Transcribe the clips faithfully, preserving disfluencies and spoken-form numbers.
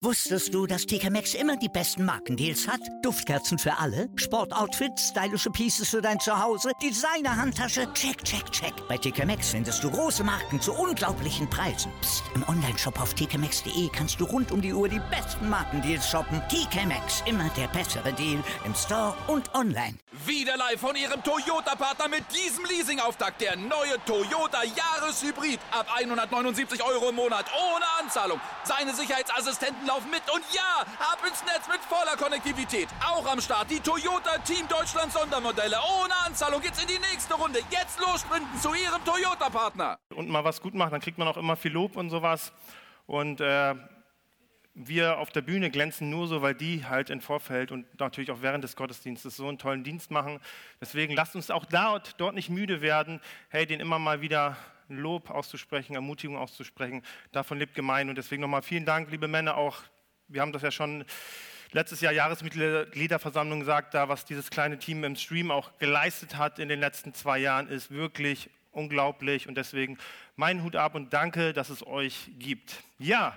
Wusstest du, dass T K Maxx immer die besten Markendeals hat? Duftkerzen für alle, Sportoutfits, stylische Pieces für dein Zuhause, Designer-Handtasche, check, check, check. Bei T K Maxx findest du große Marken zu unglaublichen Preisen. Psst. Im Onlineshop auf t k maxx punkt d e kannst du rund um die Uhr die besten Markendeals shoppen. T K Maxx, immer der bessere Deal im Store und online. Wieder live von Ihrem Toyota-Partner mit diesem Leasing-Auftakt. Der neue Toyota Jahreshybrid. Ab hundertneunundsiebzig Euro im Monat ohne Anzahlung. Seine Sicherheitsassistenten laufen mit und ja, ab ins Netz mit voller Konnektivität. Auch am Start die Toyota Team Deutschland Sondermodelle. Ohne Anzahlung geht's in die nächste Runde. Jetzt los sprinten zu Ihrem Toyota-Partner. Und mal was gut machen, dann kriegt man auch immer viel Lob und sowas. Und äh, wir auf der Bühne glänzen nur so, weil die halt im Vorfeld und natürlich auch während des Gottesdienstes so einen tollen Dienst machen. Deswegen lasst uns auch dort, dort nicht müde werden, hey, den immer mal wieder Lob auszusprechen, Ermutigung auszusprechen. Davon lebt Gemeinde. Und deswegen nochmal vielen Dank, liebe Männer, auch, wir haben das ja schon letztes Jahr Jahresmitgliederversammlung gesagt, da was dieses kleine Team im Stream auch geleistet hat in den letzten zwei Jahren, ist wirklich unglaublich. Und deswegen meinen Hut ab und danke, dass es euch gibt. Ja.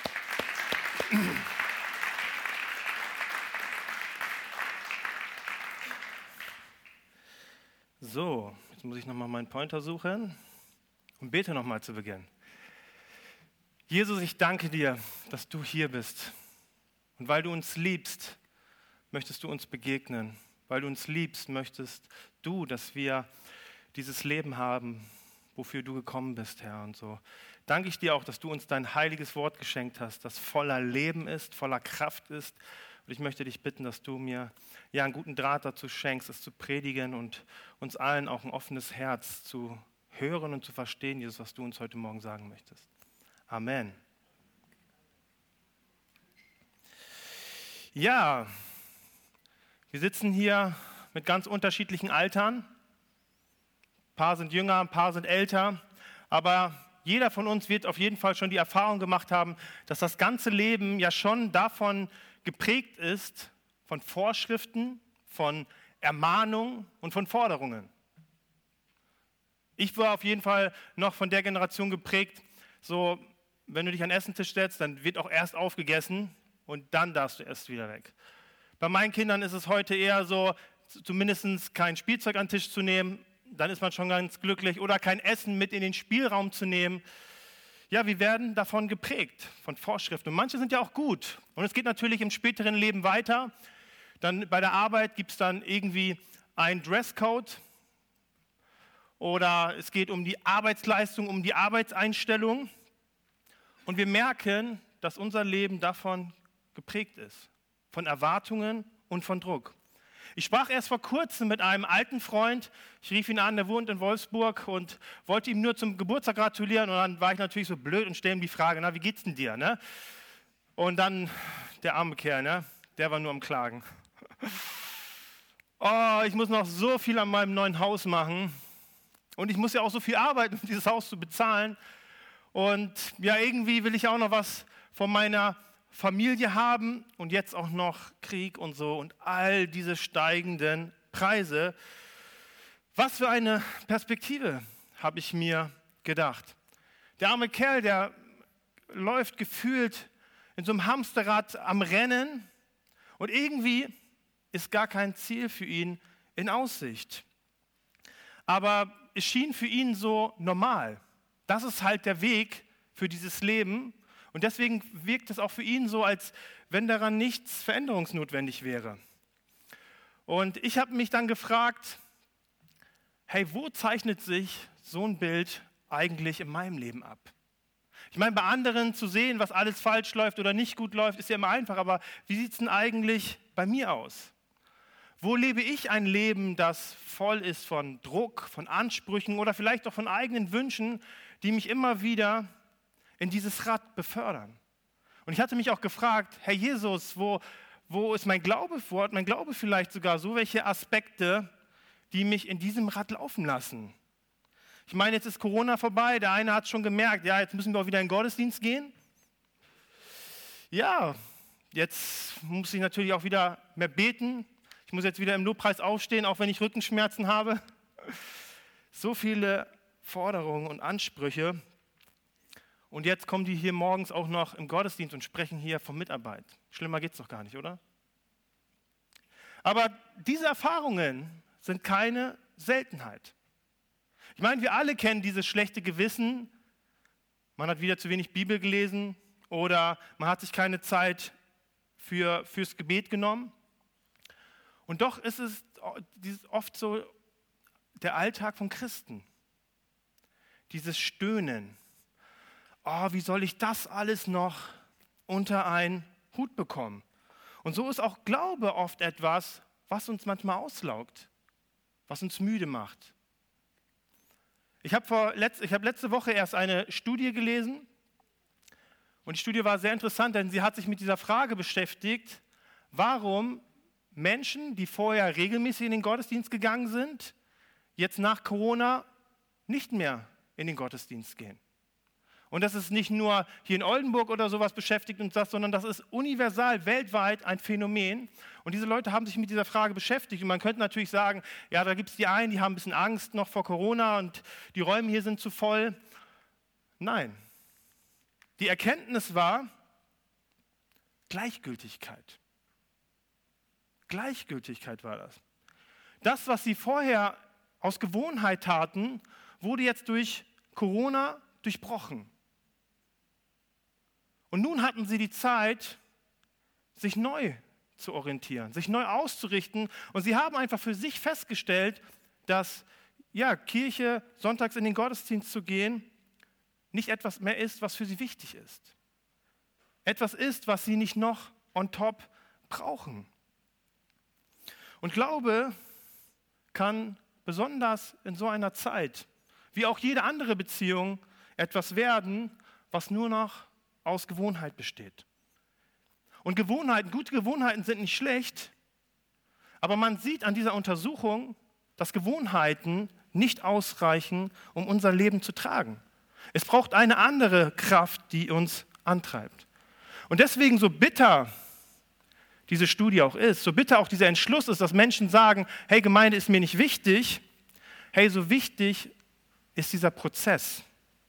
So, jetzt muss ich nochmal meinen Pointer suchen und bete nochmal zu Beginn. Jesus, ich danke dir, dass du hier bist. Und weil du uns liebst, möchtest du uns begegnen. Weil du uns liebst, möchtest du, dass wir dieses Leben haben, wofür du gekommen bist, Herr. Und so danke ich dir auch, dass du uns dein heiliges Wort geschenkt hast, das voller Leben ist, voller Kraft ist. Und ich möchte dich bitten, dass du mir ja einen guten Draht dazu schenkst, es zu predigen und uns allen auch ein offenes Herz zu hören und zu verstehen, Jesus, was du uns heute Morgen sagen möchtest. Amen. Ja, wir sitzen hier mit ganz unterschiedlichen Altern. Ein paar sind jünger, ein paar sind älter, aber jeder von uns wird auf jeden Fall schon die Erfahrung gemacht haben, dass das ganze Leben ja schon davon geprägt ist, von Vorschriften, von Ermahnungen und von Forderungen. Ich war auf jeden Fall noch von der Generation geprägt, so, wenn du dich an den Essentisch setzt, dann wird auch erst aufgegessen und dann darfst du erst wieder weg. Bei meinen Kindern ist es heute eher so, zumindest kein Spielzeug an den Tisch zu nehmen, dann ist man schon ganz glücklich, oder kein Essen mit in den Spielraum zu nehmen. Ja, wir werden davon geprägt, von Vorschriften. Und manche sind ja auch gut. Und es geht natürlich im späteren Leben weiter. Dann bei der Arbeit gibt es dann irgendwie einen Dresscode. Oder es geht um die Arbeitsleistung, um die Arbeitseinstellung. Und wir merken, dass unser Leben davon geprägt ist. Von Erwartungen und von Druck. Ich sprach erst vor kurzem mit einem alten Freund. Ich rief ihn an, der wohnt in Wolfsburg und wollte ihm nur zum Geburtstag gratulieren. Und dann war ich natürlich so blöd und stelle ihm die Frage, na, wie geht's denn dir? Ne? Und dann der arme Kerl, ne? Der war nur am Klagen. Oh, ich muss noch so viel an meinem neuen Haus machen. Und ich muss ja auch so viel arbeiten, um dieses Haus zu bezahlen. Und ja, irgendwie will ich auch noch was von meiner Familie haben und jetzt auch noch Krieg und so und all diese steigenden Preise. Was für eine Perspektive, habe ich mir gedacht. Der arme Kerl, der läuft gefühlt in so einem Hamsterrad am Rennen und irgendwie ist gar kein Ziel für ihn in Aussicht. Aber es schien für ihn so normal. Das ist halt der Weg für dieses Leben. Und deswegen wirkt es auch für ihn so, als wenn daran nichts veränderungsnotwendig wäre. Und ich habe mich dann gefragt, hey, wo zeichnet sich so ein Bild eigentlich in meinem Leben ab? Ich meine, bei anderen zu sehen, was alles falsch läuft oder nicht gut läuft, ist ja immer einfach, aber wie sieht es denn eigentlich bei mir aus? Wo lebe ich ein Leben, das voll ist von Druck, von Ansprüchen oder vielleicht auch von eigenen Wünschen, die mich immer wieder in dieses Rad befördern? Und ich hatte mich auch gefragt, Herr Jesus, wo, wo ist mein Glaube vor? Hat mein Glaube vielleicht sogar so welche Aspekte, die mich in diesem Rad laufen lassen? Ich meine, jetzt ist Corona vorbei, der eine hat es schon gemerkt, ja, jetzt müssen wir auch wieder in den Gottesdienst gehen. Ja, jetzt muss ich natürlich auch wieder mehr beten. Ich muss jetzt wieder im Lobpreis aufstehen, auch wenn ich Rückenschmerzen habe. So viele Forderungen und Ansprüche. Und jetzt kommen die hier morgens auch noch im Gottesdienst und sprechen hier von Mitarbeit. Schlimmer geht's doch gar nicht, oder? Aber diese Erfahrungen sind keine Seltenheit. Ich meine, wir alle kennen dieses schlechte Gewissen. Man hat wieder zu wenig Bibel gelesen oder man hat sich keine Zeit für, fürs Gebet genommen. Und doch ist es oft so der Alltag von Christen. Dieses Stöhnen. Oh, wie soll ich das alles noch unter einen Hut bekommen? Und so ist auch Glaube oft etwas, was uns manchmal auslaugt, was uns müde macht. Ich habe vor letzt, ich habe letzte Woche erst eine Studie gelesen und die Studie war sehr interessant, denn sie hat sich mit dieser Frage beschäftigt, warum Menschen, die vorher regelmäßig in den Gottesdienst gegangen sind, jetzt nach Corona nicht mehr in den Gottesdienst gehen. Und das ist nicht nur hier in Oldenburg oder sowas beschäftigt uns das, sondern das ist universal, weltweit ein Phänomen. Und diese Leute haben sich mit dieser Frage beschäftigt. Und man könnte natürlich sagen, ja, da gibt es die einen, die haben ein bisschen Angst noch vor Corona und die Räume hier sind zu voll. Nein. Die Erkenntnis war Gleichgültigkeit. Gleichgültigkeit war das. Das, was sie vorher aus Gewohnheit taten, wurde jetzt durch Corona durchbrochen. Und nun hatten sie die Zeit, sich neu zu orientieren, sich neu auszurichten. Und sie haben einfach für sich festgestellt, dass ja, Kirche, sonntags in den Gottesdienst zu gehen, nicht etwas mehr ist, was für sie wichtig ist. Etwas ist, was sie nicht noch on top brauchen. Und Glaube kann besonders in so einer Zeit, wie auch jede andere Beziehung, etwas werden, was nur noch aus Gewohnheit besteht. Und Gewohnheiten, gute Gewohnheiten sind nicht schlecht, aber man sieht an dieser Untersuchung, dass Gewohnheiten nicht ausreichen, um unser Leben zu tragen. Es braucht eine andere Kraft, die uns antreibt. Und deswegen, so bitter diese Studie auch ist, so bitter auch dieser Entschluss ist, dass Menschen sagen, hey, Gemeinde ist mir nicht wichtig, hey, so wichtig ist dieser Prozess,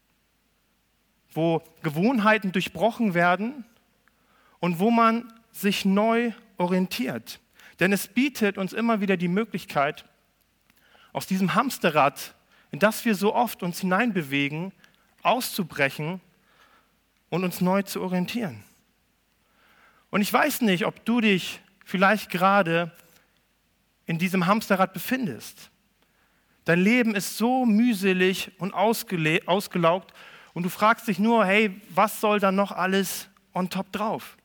wo Gewohnheiten durchbrochen werden und wo man sich neu orientiert. Denn es bietet uns immer wieder die Möglichkeit, aus diesem Hamsterrad, in das wir so oft uns hineinbewegen, auszubrechen und uns neu zu orientieren. Und ich weiß nicht, ob du dich vielleicht gerade in diesem Hamsterrad befindest. Dein Leben ist so mühselig und ausgele- ausgelaugt und du fragst dich nur, hey, was soll da noch alles on top drauf?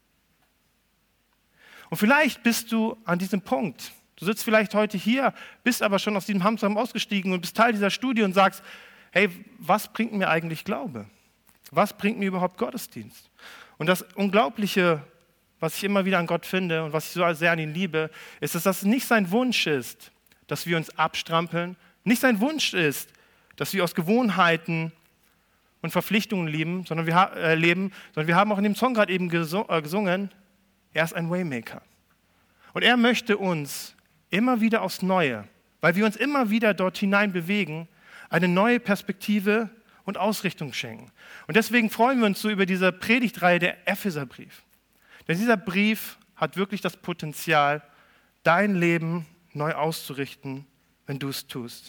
Und vielleicht bist du an diesem Punkt. Du sitzt vielleicht heute hier, bist aber schon aus diesem Hamsterrad ausgestiegen und bist Teil dieser Studie und sagst, hey, was bringt mir eigentlich Glaube? Was bringt mir überhaupt Gottesdienst? Und das Unglaubliche, was ich immer wieder an Gott finde und was ich so sehr an ihn liebe, ist, dass das nicht sein Wunsch ist, dass wir uns abstrampeln, nicht sein Wunsch ist, dass wir aus Gewohnheiten und Verpflichtungen leben, sondern wir, äh, leben, sondern wir haben auch in dem Song gerade eben gesu- äh, gesungen, er ist ein Waymaker. Und er möchte uns immer wieder aufs Neue, weil wir uns immer wieder dort hinein bewegen, eine neue Perspektive und Ausrichtung schenken. Und deswegen freuen wir uns so über diese Predigtreihe der Epheserbrief. Denn dieser Brief hat wirklich das Potenzial, dein Leben neu auszurichten, wenn du es tust.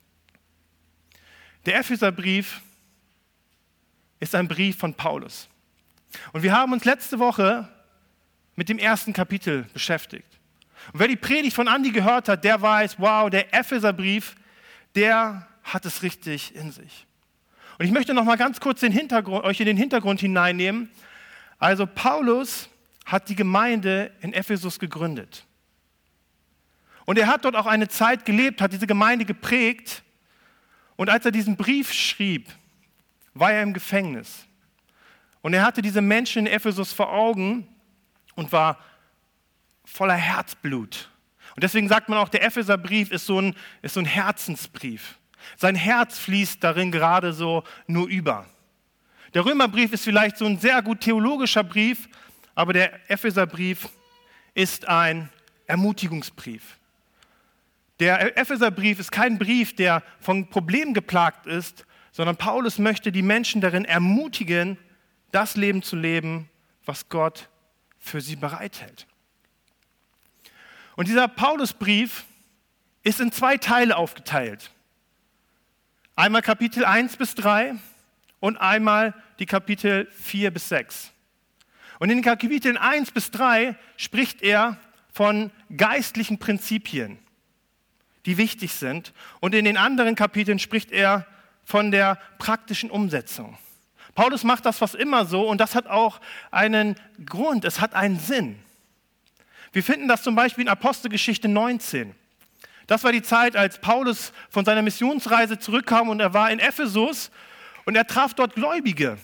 Der Epheserbrief ist ein Brief von Paulus. Und wir haben uns letzte Woche mit dem ersten Kapitel beschäftigt. Und wer die Predigt von Andi gehört hat, der weiß, wow, der Epheserbrief, der hat es richtig in sich. Und ich möchte noch mal ganz kurz den Hintergrund, euch in den Hintergrund hineinnehmen. Also Paulus hat die Gemeinde in Ephesus gegründet. Und er hat dort auch eine Zeit gelebt, hat diese Gemeinde geprägt. Und als er diesen Brief schrieb, war er im Gefängnis. Und er hatte diese Menschen in Ephesus vor Augen und war voller Herzblut. Und deswegen sagt man auch, der Epheserbrief ist so ein, ist so ein Herzensbrief. Sein Herz fließt darin gerade so nur über. Der Römerbrief ist vielleicht so ein sehr gut theologischer Brief, aber der Epheserbrief ist ein Ermutigungsbrief. Der Epheserbrief ist kein Brief, der von Problemen geplagt ist, sondern Paulus möchte die Menschen darin ermutigen, das Leben zu leben, was Gott für sie bereithält. Und dieser Paulusbrief ist in zwei Teile aufgeteilt. Einmal Kapitel eins bis drei und einmal die Kapitel vier bis sechs. Und in den Kapiteln eins bis drei spricht er von geistlichen Prinzipien, die wichtig sind. Und in den anderen Kapiteln spricht er von der praktischen Umsetzung. Paulus macht das fast immer so und das hat auch einen Grund, es hat einen Sinn. Wir finden das zum Beispiel in Apostelgeschichte neunzehn. Das war die Zeit, als Paulus von seiner Missionsreise zurückkam und er war in Ephesus und er traf dort Gläubige.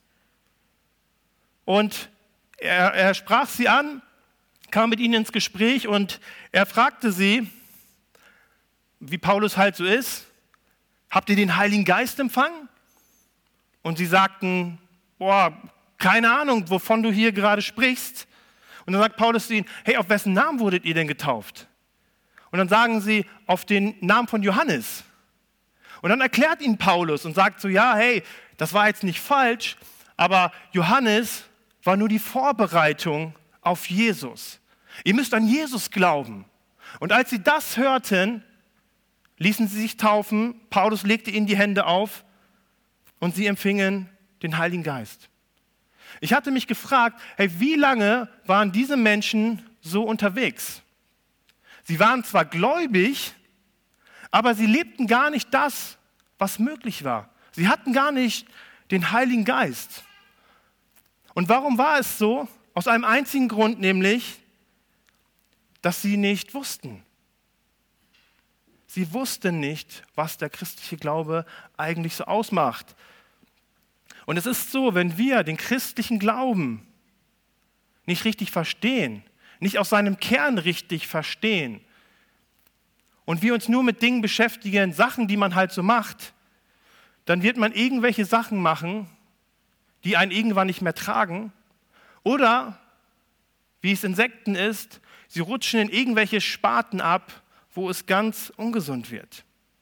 Und er, er sprach sie an, kam mit ihnen ins Gespräch und er fragte sie, wie Paulus halt so ist, habt ihr den Heiligen Geist empfangen? Und sie sagten, boah, keine Ahnung, wovon du hier gerade sprichst. Und dann sagt Paulus zu ihnen, hey, auf wessen Namen wurdet ihr denn getauft? Und dann sagen sie, auf den Namen von Johannes. Und dann erklärt ihnen Paulus und sagt so, ja, hey, das war jetzt nicht falsch, aber Johannes war nur die Vorbereitung auf Jesus. Ihr müsst an Jesus glauben. Und als sie das hörten, ließen sie sich taufen, Paulus legte ihnen die Hände auf und sie empfingen den Heiligen Geist. Ich hatte mich gefragt, hey, wie lange waren diese Menschen so unterwegs? Sie waren zwar gläubig, aber sie lebten gar nicht das, was möglich war. Sie hatten gar nicht den Heiligen Geist. Und warum war es so? Aus einem einzigen Grund, nämlich, dass sie nicht wussten. Sie wussten nicht, was der christliche Glaube eigentlich so ausmacht. Und es ist so, wenn wir den christlichen Glauben nicht richtig verstehen, nicht aus seinem Kern richtig verstehen und wir uns nur mit Dingen beschäftigen, Sachen, die man halt so macht, dann wird man irgendwelche Sachen machen, die einen irgendwann nicht mehr tragen. Oder, wie es in Sekten ist, sie rutschen in irgendwelche Sparten ab, wo es ganz ungesund wird.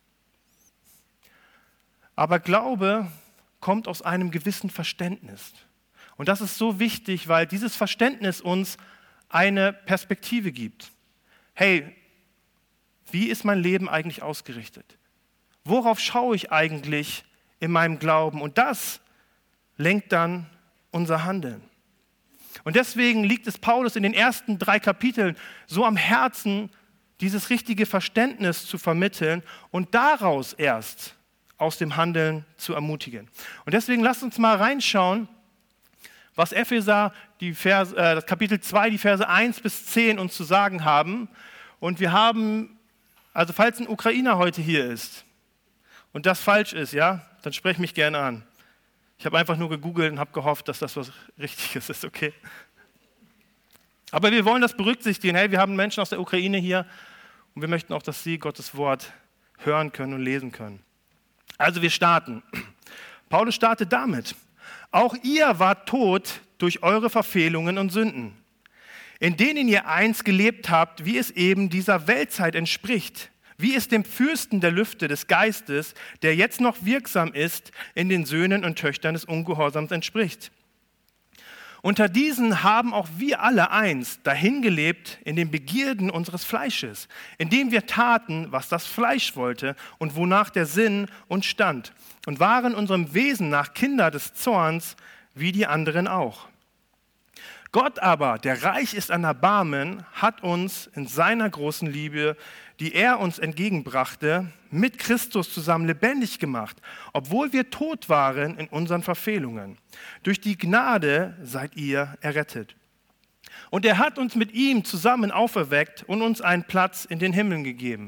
Aber Glaube kommt aus einem gewissen Verständnis. Und das ist so wichtig, weil dieses Verständnis uns eine Perspektive gibt. Hey, wie ist mein Leben eigentlich ausgerichtet? Worauf schaue ich eigentlich in meinem Glauben? Und das lenkt dann unser Handeln. Und deswegen liegt es Paulus in den ersten drei Kapiteln so am Herzen, dieses richtige Verständnis zu vermitteln und daraus erst aus dem Handeln zu ermutigen. Und deswegen lasst uns mal reinschauen, was Epheser, die Verse, äh, das Kapitel zwei, die Verse eins bis zehn uns zu sagen haben. Und wir haben, also falls ein Ukrainer heute hier ist und das falsch ist, ja, dann sprech mich gerne an. Ich habe einfach nur gegoogelt und habe gehofft, dass das was Richtiges ist, okay? Aber wir wollen das berücksichtigen. Hey, wir haben Menschen aus der Ukraine hier und wir möchten auch, dass sie Gottes Wort hören können und lesen können. Also wir starten. Paulus startet damit. Auch ihr wart tot durch eure Verfehlungen und Sünden, in denen ihr einst gelebt habt, wie es eben dieser Weltzeit entspricht, wie es dem Fürsten der Lüfte des Geistes, der jetzt noch wirksam ist, in den Söhnen und Töchtern des Ungehorsams entspricht. Unter diesen haben auch wir alle einst dahingelebt in den Begierden unseres Fleisches, indem wir taten, was das Fleisch wollte und wonach der Sinn uns stand, und waren unserem Wesen nach Kinder des Zorns, wie die anderen auch. Gott aber, der reich ist an Erbarmen, hat uns in seiner großen Liebe, die er uns entgegenbrachte, mit Christus zusammen lebendig gemacht, obwohl wir tot waren in unseren Verfehlungen. Durch die Gnade seid ihr errettet. Und er hat uns mit ihm zusammen auferweckt und uns einen Platz in den Himmeln gegeben.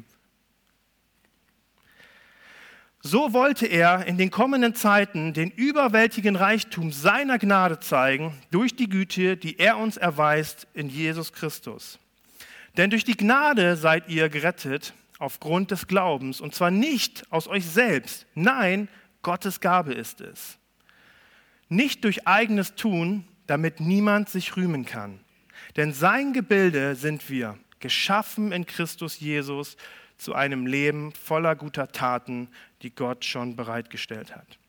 So wollte er in den kommenden Zeiten den überwältigen Reichtum seiner Gnade zeigen, durch die Güte, die er uns erweist in Jesus Christus. Denn durch die Gnade seid ihr gerettet aufgrund des Glaubens, und zwar nicht aus euch selbst, nein, Gottes Gabe ist es. Nicht durch eigenes Tun, damit niemand sich rühmen kann. Denn sein Gebilde sind wir, geschaffen in Christus Jesus zu einem Leben voller guter Taten, die Gott schon bereitgestellt hat.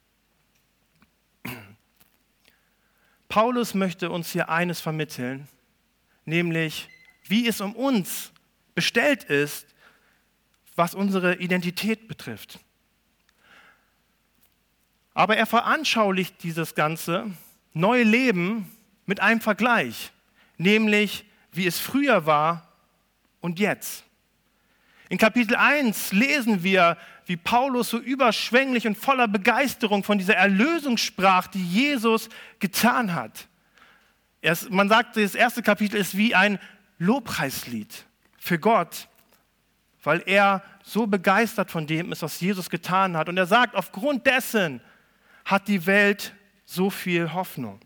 Paulus möchte uns hier eines vermitteln, nämlich wie es um uns bestellt ist, was unsere Identität betrifft. Aber er veranschaulicht dieses ganze neue Leben mit einem Vergleich, nämlich wie es früher war und jetzt. In Kapitel eins lesen wir, wie Paulus so überschwänglich und voller Begeisterung von dieser Erlösung sprach, die Jesus getan hat. Erst, man sagt, das erste Kapitel ist wie ein Lobpreislied für Gott, weil er so begeistert von dem ist, was Jesus getan hat. Und er sagt, aufgrund dessen hat die Welt so viel Hoffnung.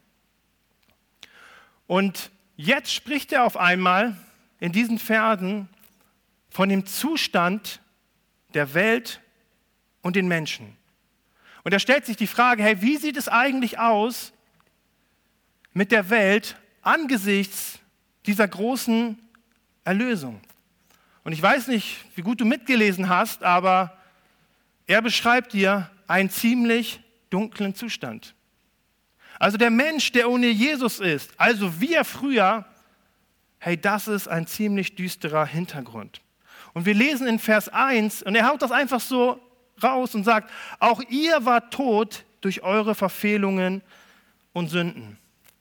Und jetzt spricht er auf einmal in diesen Versen von dem Zustand der Welt und den Menschen. Und er stellt sich die Frage, hey, wie sieht es eigentlich aus mit der Welt angesichts dieser großen Erlösung? Und ich weiß nicht, wie gut du mitgelesen hast, aber er beschreibt dir einen ziemlich dunklen Zustand. Also der Mensch, der ohne Jesus ist, also wir früher, hey, das ist ein ziemlich düsterer Hintergrund. Und wir lesen in Vers eins, und er haut das einfach so raus und sagt, auch ihr wart tot durch eure Verfehlungen und Sünden.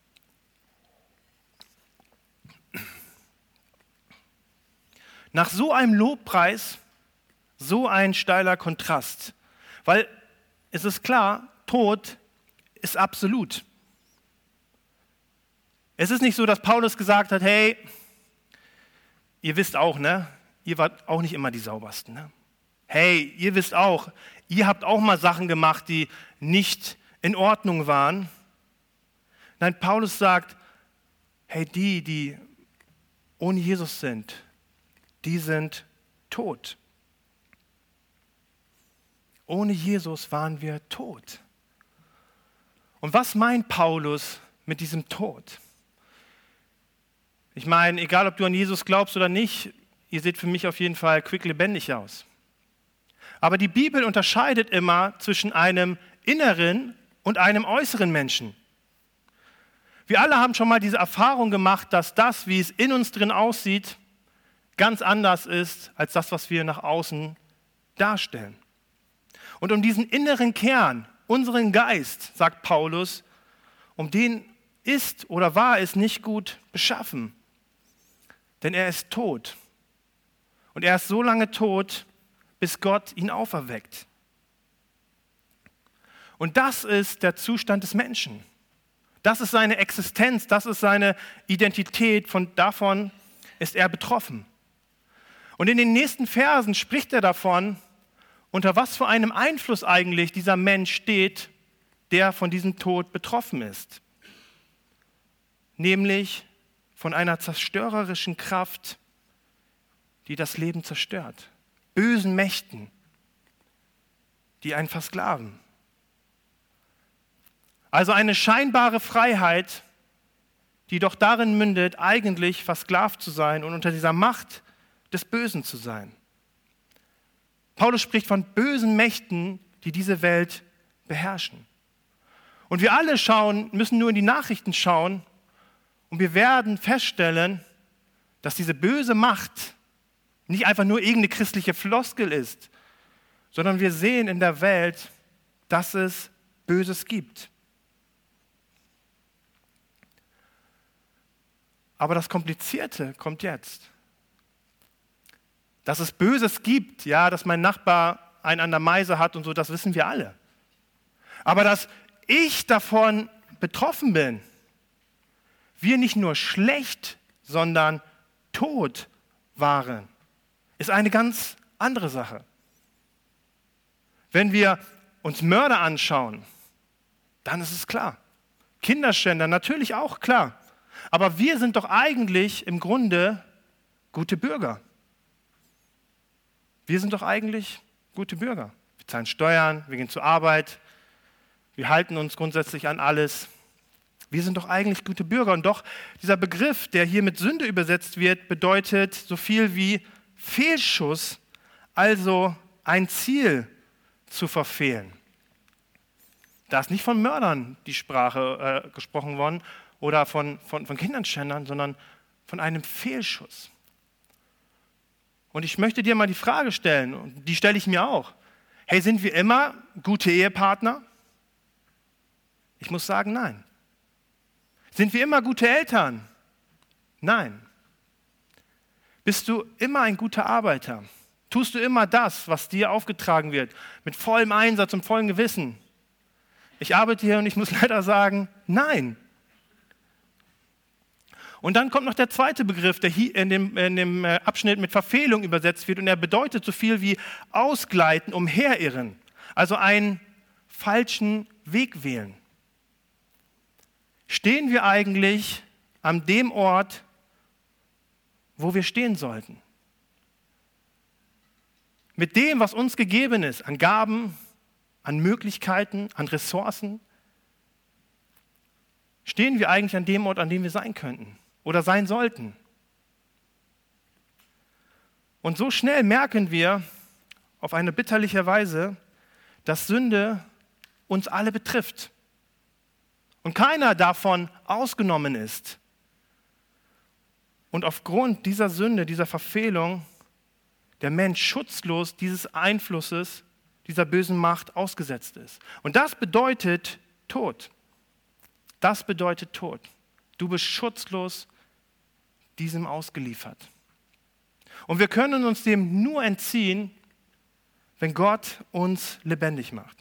Nach so einem Lobpreis, so ein steiler Kontrast, weil es ist klar, Tod ist absolut. Es ist nicht so, dass Paulus gesagt hat, hey, ihr wisst auch, ne? Ihr wart auch nicht immer die saubersten. Ne? Hey, ihr wisst auch, ihr habt auch mal Sachen gemacht, die nicht in Ordnung waren. Nein, Paulus sagt, hey, die, die ohne Jesus sind, die sind tot. Ohne Jesus waren wir tot. Und was meint Paulus mit diesem Tod? Ich meine, egal ob du an Jesus glaubst oder nicht, ihr seht für mich auf jeden Fall quicklebendig aus. Aber die Bibel unterscheidet immer zwischen einem inneren und einem äußeren Menschen. Wir alle haben schon mal diese Erfahrung gemacht, dass das, wie es in uns drin aussieht, ganz anders ist als das, was wir nach außen darstellen. Und um diesen inneren Kern, unseren Geist, sagt Paulus, um den ist oder war es nicht gut beschaffen. Denn er ist tot. Und er ist so lange tot, bis Gott ihn auferweckt. Und das ist der Zustand des Menschen. Das ist seine Existenz, das ist seine Identität, von davon ist er betroffen. Und in den nächsten Versen spricht er davon, unter was für einem Einfluss eigentlich dieser Mensch steht, der von diesem Tod betroffen ist. Nämlich von einer zerstörerischen Kraft, die das Leben zerstört. Bösen Mächten, die einen versklaven. Also eine scheinbare Freiheit, die doch darin mündet, eigentlich versklavt zu sein und unter dieser Macht des Bösen zu sein. Paulus spricht von bösen Mächten, die diese Welt beherrschen. Und wir alle schauen, müssen nur in die Nachrichten schauen und wir werden feststellen, dass diese böse Macht nicht einfach nur irgendeine christliche Floskel ist, sondern wir sehen in der Welt, dass es Böses gibt. Aber das Komplizierte kommt jetzt. Dass es Böses gibt, ja, dass mein Nachbar einen an der Meise hat und so, das wissen wir alle. Aber dass ich davon betroffen bin, wir nicht nur schlecht, sondern tot waren, ist eine ganz andere Sache. Wenn wir uns Mörder anschauen, dann ist es klar. Kinderschänder natürlich auch klar. Aber wir sind doch eigentlich im Grunde gute Bürger. Wir sind doch eigentlich gute Bürger. Wir zahlen Steuern, wir gehen zur Arbeit, wir halten uns grundsätzlich an alles. Wir sind doch eigentlich gute Bürger. Und doch, dieser Begriff, der hier mit Sünde übersetzt wird, bedeutet so viel wie Fehlschuss also ein Ziel zu verfehlen. Da ist nicht von Mördern die Sprache äh, gesprochen worden oder von, von, von Kindernschändern, sondern von einem Fehlschuss. Und ich möchte dir mal die Frage stellen, und die stelle ich mir auch. Hey, sind wir immer gute Ehepartner? Ich muss sagen, nein. Sind wir immer gute Eltern? Nein. Bist du immer ein guter Arbeiter? Tust du immer das, was dir aufgetragen wird, mit vollem Einsatz und vollem Gewissen? Ich arbeite hier und ich muss leider sagen, nein. Und dann kommt noch der zweite Begriff, der hier in dem, in dem Abschnitt mit Verfehlung übersetzt wird, und er bedeutet so viel wie ausgleiten, umherirren, also einen falschen Weg wählen. Stehen wir eigentlich an dem Ort, wo wir stehen sollten? Mit dem, was uns gegeben ist, an Gaben, an Möglichkeiten, an Ressourcen, stehen wir eigentlich an dem Ort, an dem wir sein könnten oder sein sollten. Und so schnell merken wir auf eine bitterliche Weise, dass Sünde uns alle betrifft und keiner davon ausgenommen ist. Und aufgrund dieser Sünde, dieser Verfehlung, der Mensch schutzlos dieses Einflusses, dieser bösen Macht ausgesetzt ist. Und das bedeutet Tod. Das bedeutet Tod. Du bist schutzlos diesem ausgeliefert. Und wir können uns dem nur entziehen, wenn Gott uns lebendig macht.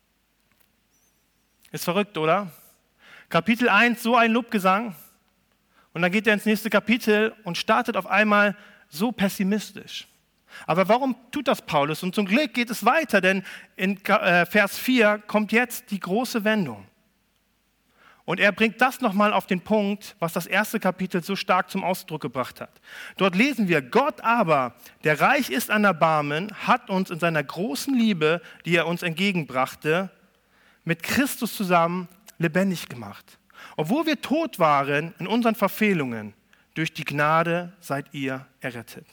Ist verrückt, oder? Kapitel eins, so ein Lobgesang. Und dann geht er ins nächste Kapitel und startet auf einmal so pessimistisch. Aber warum tut das Paulus? Und zum Glück geht es weiter, denn in Vers vier kommt jetzt die große Wendung. Und er bringt das nochmal auf den Punkt, was das erste Kapitel so stark zum Ausdruck gebracht hat. Dort lesen wir, Gott aber, der reich ist an Erbarmen, hat uns in seiner großen Liebe, die er uns entgegenbrachte, mit Christus zusammen lebendig gemacht. Obwohl wir tot waren in unseren Verfehlungen, durch die Gnade seid ihr errettet.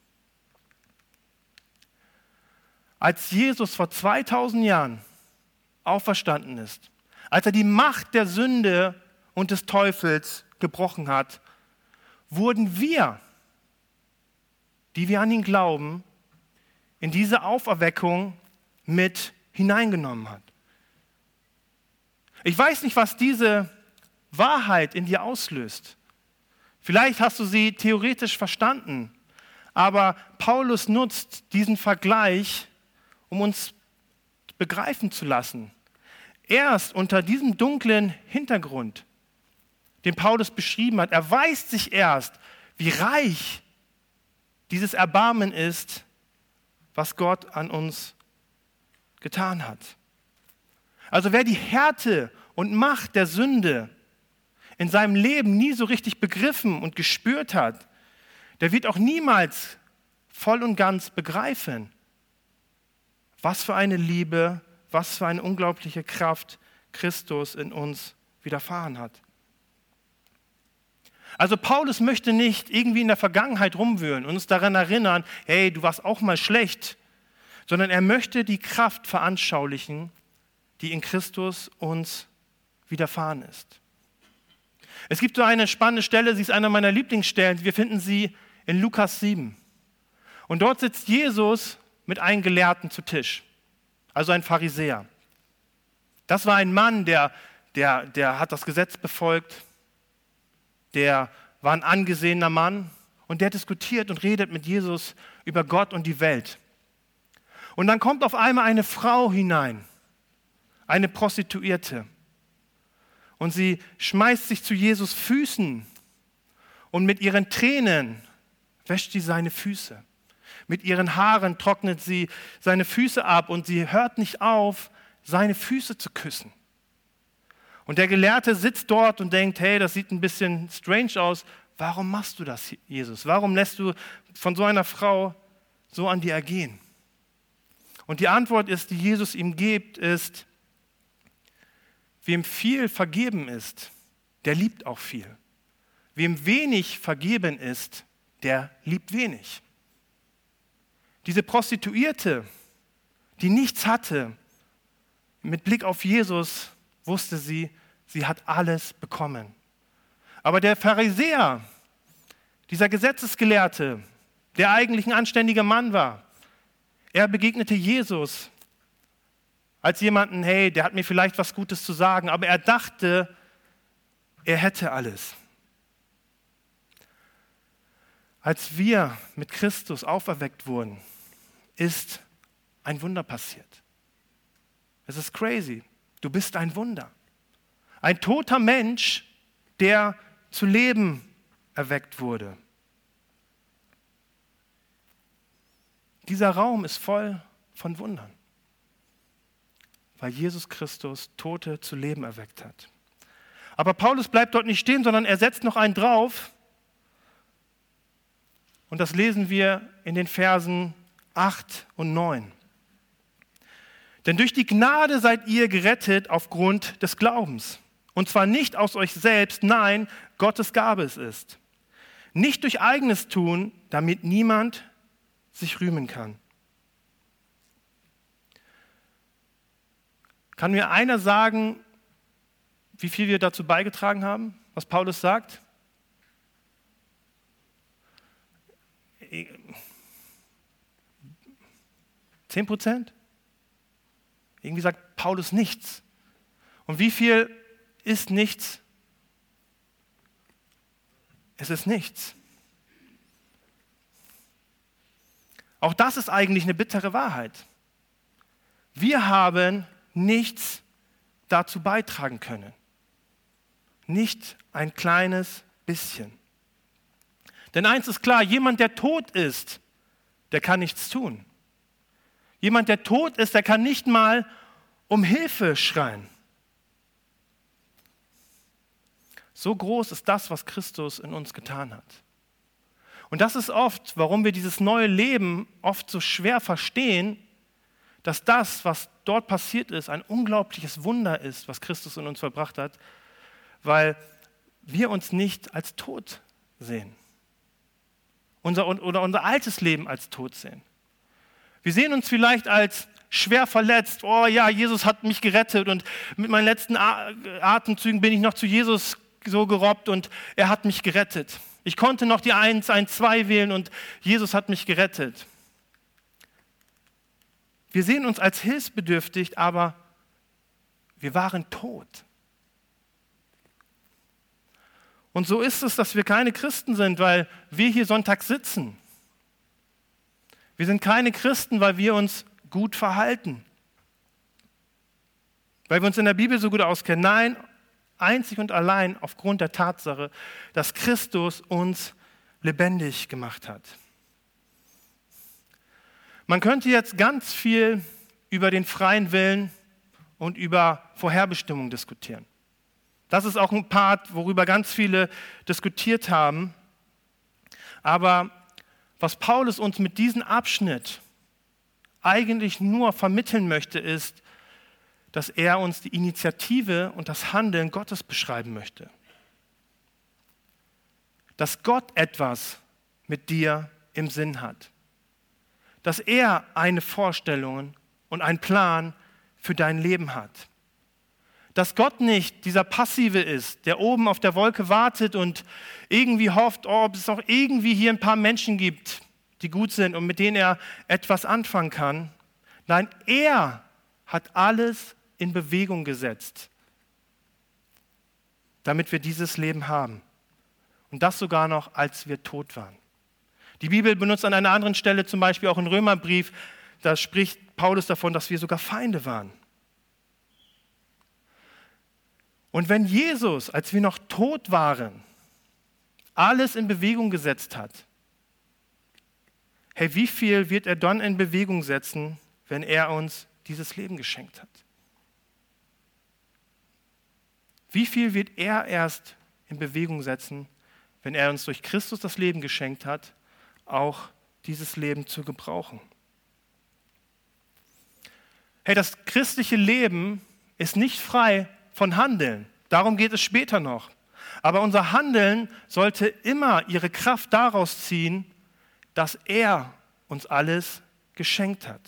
Als Jesus vor zweitausend Jahren auferstanden ist, als er die Macht der Sünde und des Teufels gebrochen hat, wurden wir, die wir an ihn glauben, in diese Auferweckung mit hineingenommen hat. Ich weiß nicht, was diese Wahrheit in dir auslöst. Vielleicht hast du sie theoretisch verstanden, aber Paulus nutzt diesen Vergleich, um uns begreifen zu lassen. Erst unter diesem dunklen Hintergrund, den Paulus beschrieben hat, erweist sich erst, wie reich dieses Erbarmen ist, was Gott an uns getan hat. Also wer die Härte und Macht der Sünde in seinem Leben nie so richtig begriffen und gespürt hat, der wird auch niemals voll und ganz begreifen, was für eine Liebe, was für eine unglaubliche Kraft Christus in uns widerfahren hat. Also Paulus möchte nicht irgendwie in der Vergangenheit rumwühlen und uns daran erinnern, hey, du warst auch mal schlecht, sondern er möchte die Kraft veranschaulichen, die in Christus uns widerfahren ist. Es gibt so eine spannende Stelle, sie ist einer meiner Lieblingsstellen, wir finden sie in Lukas sieben. Und dort sitzt Jesus mit einem Gelehrten zu Tisch, also ein Pharisäer. Das war ein Mann, der, der, der hat das Gesetz befolgt, der war ein angesehener Mann und der diskutiert und redet mit Jesus über Gott und die Welt. Und dann kommt auf einmal eine Frau hinein, eine Prostituierte. Und sie schmeißt sich zu Jesus Füßen und mit ihren Tränen wäscht sie seine Füße. Mit ihren Haaren trocknet sie seine Füße ab und sie hört nicht auf, seine Füße zu küssen. Und der Gelehrte sitzt dort und denkt, hey, das sieht ein bisschen strange aus. Warum machst du das, Jesus? Warum lässt du von so einer Frau so an dir ergehen? Und die Antwort ist, die Jesus ihm gibt, ist, wem viel vergeben ist, der liebt auch viel. Wem wenig vergeben ist, der liebt wenig. Diese Prostituierte, die nichts hatte, mit Blick auf Jesus wusste sie, sie hat alles bekommen. Aber der Pharisäer, dieser Gesetzesgelehrte, der eigentlich ein anständiger Mann war, er begegnete Jesus als jemanden, hey, der hat mir vielleicht was Gutes zu sagen, aber er dachte, er hätte alles. Als wir mit Christus auferweckt wurden, ist ein Wunder passiert. Es ist crazy. Du bist ein Wunder. Ein toter Mensch, der zu Leben erweckt wurde. Dieser Raum ist voll von Wundern, weil Jesus Christus Tote zu Leben erweckt hat. Aber Paulus bleibt dort nicht stehen, sondern er setzt noch einen drauf. Und das lesen wir in den Versen acht und neun. Denn durch die Gnade seid ihr gerettet aufgrund des Glaubens. Und zwar nicht aus euch selbst, nein, Gottes Gabe es ist. Nicht durch eigenes Tun, damit niemand sich rühmen kann. Kann mir einer sagen, wie viel wir dazu beigetragen haben, was Paulus sagt? Zehn Prozent? Irgendwie sagt Paulus nichts. Und wie viel ist nichts? Es ist nichts. Auch das ist eigentlich eine bittere Wahrheit. Wir haben nichts dazu beitragen können. Nicht ein kleines bisschen. Denn eins ist klar, jemand, der tot ist, der kann nichts tun. Jemand, der tot ist, der kann nicht mal um Hilfe schreien. So groß ist das, was Christus in uns getan hat. Und das ist oft, warum wir dieses neue Leben oft so schwer verstehen, dass das, was dort passiert ist, ein unglaubliches Wunder ist, was Christus in uns verbracht hat, weil wir uns nicht als tot sehen. Unser, oder unser altes Leben als tot sehen. Wir sehen uns vielleicht als schwer verletzt. Oh ja, Jesus hat mich gerettet und mit meinen letzten Atemzügen bin ich noch zu Jesus so gerobbt und er hat mich gerettet. Ich konnte noch die eins, eins, zwei wählen und Jesus hat mich gerettet. Wir sehen uns als hilfsbedürftig, aber wir waren tot. Und so ist es, dass wir keine Christen sind, weil wir hier Sonntag sitzen. Wir sind keine Christen, weil wir uns gut verhalten. Weil wir uns in der Bibel so gut auskennen. Nein, einzig und allein aufgrund der Tatsache, dass Christus uns lebendig gemacht hat. Man könnte jetzt ganz viel über den freien Willen und über Vorherbestimmung diskutieren. Das ist auch ein Part, worüber ganz viele diskutiert haben. Aber was Paulus uns mit diesem Abschnitt eigentlich nur vermitteln möchte, ist, dass er uns die Initiative und das Handeln Gottes beschreiben möchte. Dass Gott etwas mit dir im Sinn hat. Dass er eine Vorstellung und einen Plan für dein Leben hat. Dass Gott nicht dieser Passive ist, der oben auf der Wolke wartet und irgendwie hofft, oh, ob es auch irgendwie hier ein paar Menschen gibt, die gut sind und mit denen er etwas anfangen kann. Nein, er hat alles in Bewegung gesetzt, damit wir dieses Leben haben. Und das sogar noch, als wir tot waren. Die Bibel benutzt an einer anderen Stelle, zum Beispiel auch im Römerbrief, da spricht Paulus davon, dass wir sogar Feinde waren. Und wenn Jesus, als wir noch tot waren, alles in Bewegung gesetzt hat, hey, wie viel wird er dann in Bewegung setzen, wenn er uns dieses Leben geschenkt hat? Wie viel wird er erst in Bewegung setzen, wenn er uns durch Christus das Leben geschenkt hat, auch dieses Leben zu gebrauchen? Hey, das christliche Leben ist nicht frei von Handeln. Darum geht es später noch. Aber unser Handeln sollte immer ihre Kraft daraus ziehen, dass er uns alles geschenkt hat.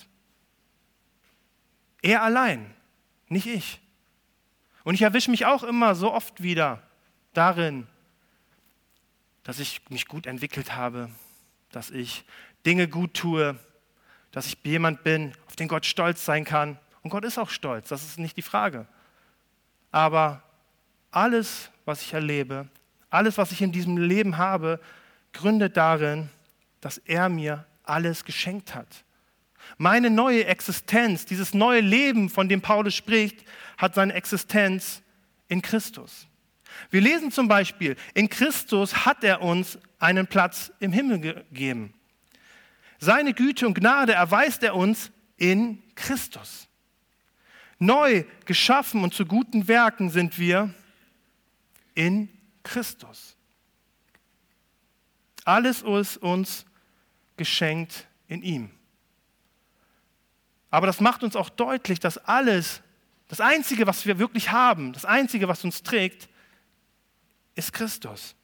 Er allein, nicht ich. Und ich erwische mich auch immer so oft wieder darin, dass ich mich gut entwickelt habe, dass ich Dinge gut tue, dass ich jemand bin, auf den Gott stolz sein kann. Und Gott ist auch stolz, das ist nicht die Frage. Aber alles, was ich erlebe, alles, was ich in diesem Leben habe, gründet darin, dass er mir alles geschenkt hat. Meine neue Existenz, dieses neue Leben, von dem Paulus spricht, hat seine Existenz in Christus. Wir lesen zum Beispiel, in Christus hat er uns einen Platz im Himmel gegeben. Seine Güte und Gnade erweist er uns in Christus. Neu geschaffen und zu guten Werken sind wir in Christus. Alles ist uns geschenkt in ihm. Aber das macht uns auch deutlich, dass alles, das Einzige, was wir wirklich haben, das Einzige, was uns trägt, ist Christus.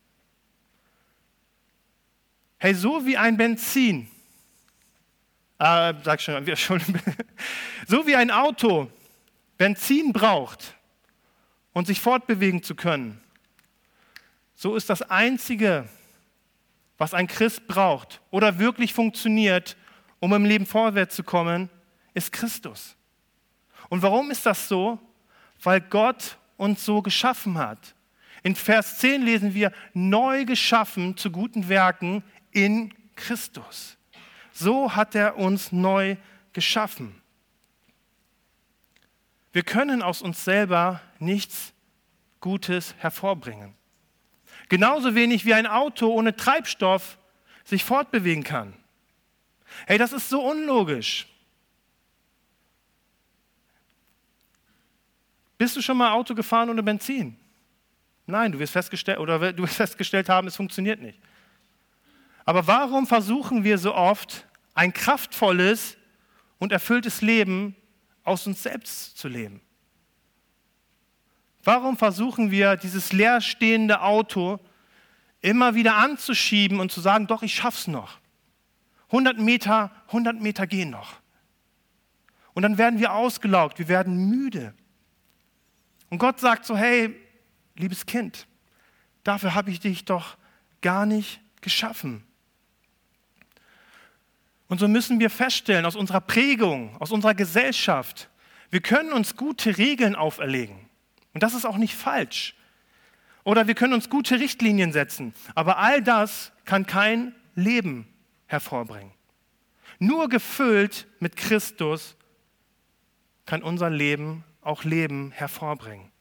Hey, so wie ein Benzin, äh, sag schon, wir schon, so wie ein Auto Benzin braucht, um sich fortbewegen zu können, so ist das Einzige, was ein Christ braucht oder wirklich funktioniert, um im Leben vorwärts zu kommen, ist Christus. Und warum ist das so? Weil Gott uns so geschaffen hat. In Vers zehn lesen wir, neu geschaffen zu guten Werken in Christus. So hat er uns neu geschaffen. Wir können aus uns selber nichts Gutes hervorbringen. Genauso wenig wie ein Auto ohne Treibstoff sich fortbewegen kann. Hey, das ist so unlogisch. Bist du schon mal Auto gefahren ohne Benzin? Nein, du wirst festgestellt, oder du wirst festgestellt haben, es funktioniert nicht. Aber warum versuchen wir so oft, ein kraftvolles und erfülltes Leben aus uns selbst zu leben? Warum versuchen wir, dieses leerstehende Auto immer wieder anzuschieben und zu sagen, doch, ich schaff's noch. hundert Meter, hundert Meter gehen noch. Und dann werden wir ausgelaugt, wir werden müde. Und Gott sagt so, hey, liebes Kind, dafür habe ich dich doch gar nicht geschaffen. Und so müssen wir feststellen, aus unserer Prägung, aus unserer Gesellschaft, wir können uns gute Regeln auferlegen. Und das ist auch nicht falsch. Oder wir können uns gute Richtlinien setzen. Aber all das kann kein Leben hervorbringen. Nur gefüllt mit Christus kann unser Leben auch Leben hervorbringen.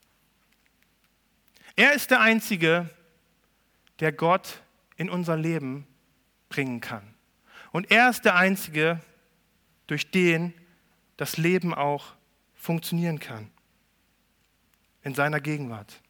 Er ist der Einzige, der Gott in unser Leben bringen kann. Und er ist der Einzige, durch den das Leben auch funktionieren kann. In seiner Gegenwart.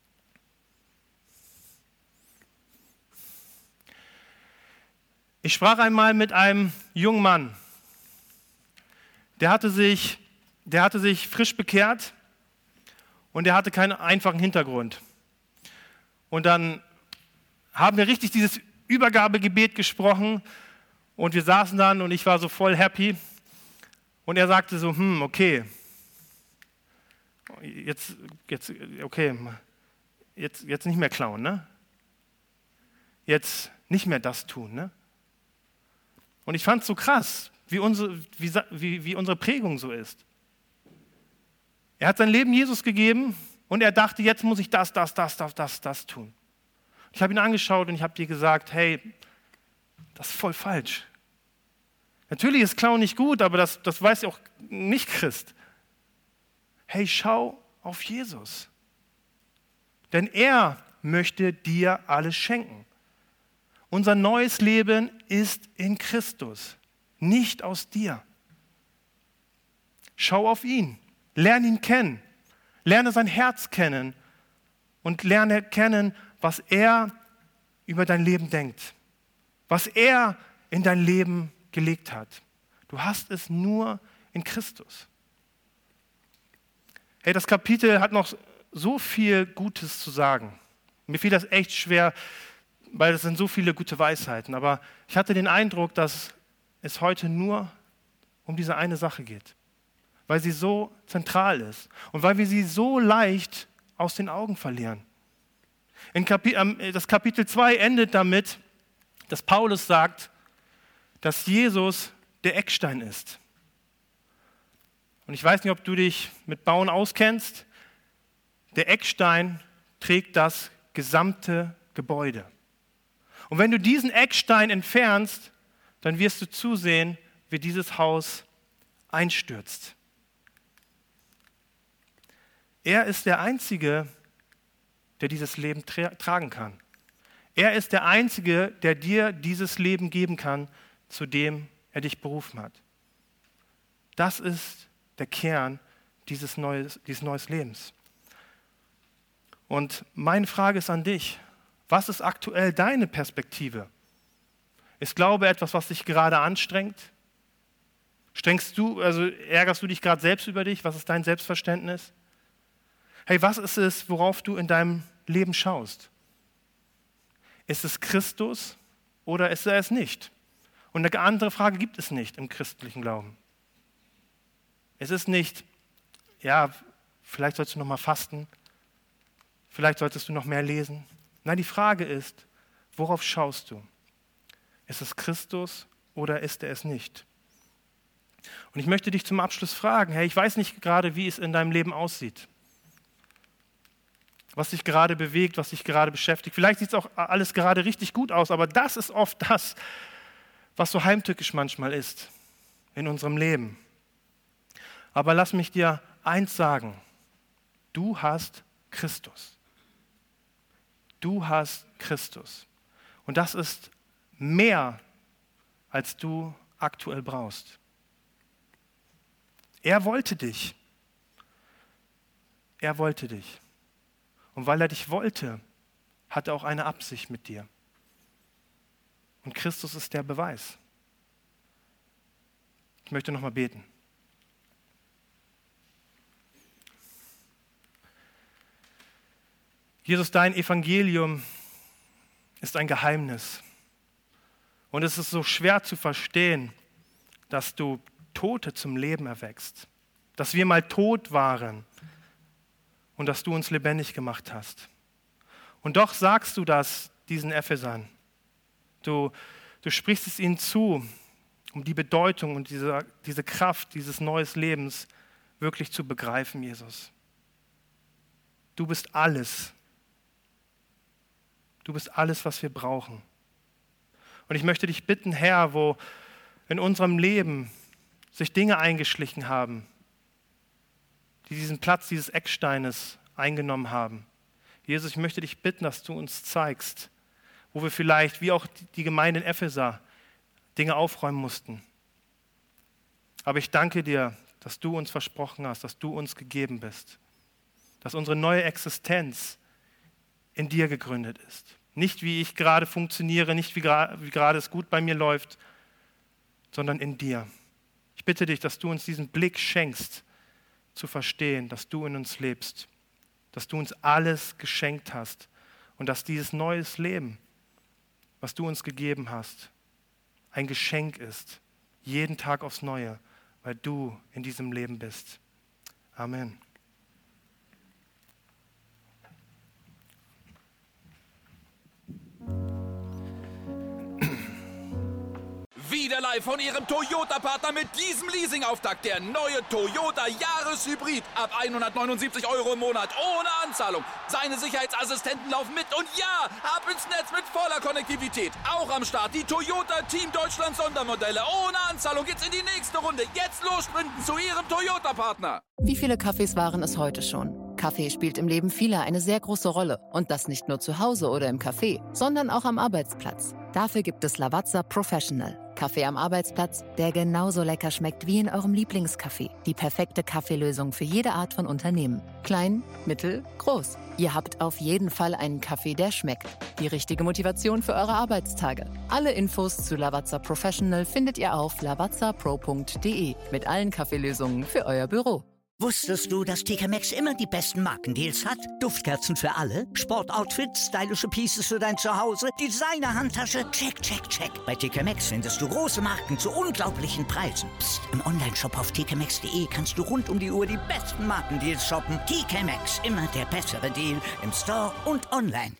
Ich sprach einmal mit einem jungen Mann, der hatte sich, der hatte sich frisch bekehrt und der hatte keinen einfachen Hintergrund. Und dann haben wir richtig dieses Übergabegebet gesprochen und wir saßen dann und ich war so voll happy und er sagte so, hm, okay, jetzt, jetzt, okay, jetzt, jetzt nicht mehr klauen, ne? Jetzt nicht mehr das tun, ne? Und ich fand es so krass, wie unsere, wie, wie, wie unsere Prägung so ist. Er hat sein Leben Jesus gegeben und er dachte, jetzt muss ich das, das, das, das, das, das tun. Ich habe ihn angeschaut und ich habe dir gesagt, hey, das ist voll falsch. Natürlich ist Klauen nicht gut, aber das, das weiß ja auch nicht Christ. Hey, schau auf Jesus. Denn er möchte dir alles schenken. Unser neues Leben ist in Christus, nicht aus dir. Schau auf ihn, lerne ihn kennen, lerne sein Herz kennen und lerne kennen, was er über dein Leben denkt, was er in dein Leben gelegt hat. Du hast es nur in Christus. Hey, das Kapitel hat noch so viel Gutes zu sagen. Mir fiel das echt schwer, weil es sind so viele gute Weisheiten. Aber ich hatte den Eindruck, dass es heute nur um diese eine Sache geht, weil sie so zentral ist und weil wir sie so leicht aus den Augen verlieren. In Kapi- äh, das Kapitel zwei endet damit, dass Paulus sagt, dass Jesus der Eckstein ist. Und ich weiß nicht, ob du dich mit Bauen auskennst. Der Eckstein trägt das gesamte Gebäude. Und wenn du diesen Eckstein entfernst, dann wirst du zusehen, wie dieses Haus einstürzt. Er ist der Einzige, der dieses Leben tra- tragen kann. Er ist der Einzige, der dir dieses Leben geben kann, zu dem er dich berufen hat. Das ist der Kern dieses neues, dieses neues Lebens. Und meine Frage ist an dich, was ist aktuell deine Perspektive? Ist Glaube etwas, was dich gerade anstrengt? Strengst du, also ärgerst du dich gerade selbst über dich? Was ist dein Selbstverständnis? Hey, was ist es, worauf du in deinem Leben schaust? Ist es Christus oder ist er es nicht? Und eine andere Frage gibt es nicht im christlichen Glauben. Es ist nicht, ja, vielleicht sollst du noch mal fasten, vielleicht solltest du noch mehr lesen. Nein, die Frage ist, worauf schaust du? Ist es Christus oder ist er es nicht? Und ich möchte dich zum Abschluss fragen, hey, ich weiß nicht gerade, wie es in deinem Leben aussieht. Was dich gerade bewegt, was dich gerade beschäftigt. Vielleicht sieht es auch alles gerade richtig gut aus, aber das ist oft das, was so heimtückisch manchmal ist in unserem Leben. Aber lass mich dir eins sagen, du hast Christus. Du hast Christus. Und das ist mehr, als du aktuell brauchst. Er wollte dich. Er wollte dich. Und weil er dich wollte, hat er auch eine Absicht mit dir. Und Christus ist der Beweis. Ich möchte noch mal beten. Jesus, dein Evangelium ist ein Geheimnis. Und es ist so schwer zu verstehen, dass du Tote zum Leben erweckst. Dass wir mal tot waren und dass du uns lebendig gemacht hast. Und doch sagst du das diesen Ephesern. Du, du sprichst es ihnen zu, um die Bedeutung und diese, diese Kraft dieses neuen Lebens wirklich zu begreifen, Jesus. Du bist alles. Du bist alles, was wir brauchen. Und ich möchte dich bitten, Herr, wo in unserem Leben sich Dinge eingeschlichen haben, die diesen Platz dieses Ecksteines eingenommen haben. Jesus, ich möchte dich bitten, dass du uns zeigst, wo wir vielleicht, wie auch die Gemeinde in Epheser, Dinge aufräumen mussten. Aber ich danke dir, dass du uns versprochen hast, dass du uns gegeben bist, dass unsere neue Existenz in dir gegründet ist. Nicht, wie ich gerade funktioniere, nicht, wie, gra- wie gerade es gut bei mir läuft, sondern in dir. Ich bitte dich, dass du uns diesen Blick schenkst, zu verstehen, dass du in uns lebst, dass du uns alles geschenkt hast und dass dieses neues Leben, was du uns gegeben hast, ein Geschenk ist, jeden Tag aufs Neue, weil du in diesem Leben bist. Amen. Wieder live von Ihrem Toyota-Partner mit diesem Leasing-Auftakt. Der neue Toyota Jahreshybrid. Ab hundertneunundsiebzig Euro im Monat. Ohne Anzahlung. Seine Sicherheitsassistenten laufen mit. Und ja, ab ins Netz mit voller Konnektivität. Auch am Start die Toyota Team Deutschland Sondermodelle. Ohne Anzahlung geht's in die nächste Runde. Jetzt los sprinten zu Ihrem Toyota-Partner. Wie viele Kaffees waren es heute schon? Kaffee spielt im Leben vieler eine sehr große Rolle. Und das nicht nur zu Hause oder im Café, sondern auch am Arbeitsplatz. Dafür gibt es Lavazza Professional. Kaffee am Arbeitsplatz, der genauso lecker schmeckt wie in eurem Lieblingscafé. Die perfekte Kaffeelösung für jede Art von Unternehmen. Klein, mittel, groß. Ihr habt auf jeden Fall einen Kaffee, der schmeckt. Die richtige Motivation für eure Arbeitstage. Alle Infos zu Lavazza Professional findet ihr auf lavazza pro punkt de mit allen Kaffeelösungen für euer Büro. Wusstest du, dass T K Maxx immer die besten Markendeals hat? Duftkerzen für alle, Sportoutfits, stylische Pieces für dein Zuhause, Designer-Handtasche, check, check, check. Bei T K Maxx findest du große Marken zu unglaublichen Preisen. Psst. Im Onlineshop auf t k maxx punkt d e kannst du rund um die Uhr die besten Markendeals shoppen. T K Maxx, immer der bessere Deal im Store und online.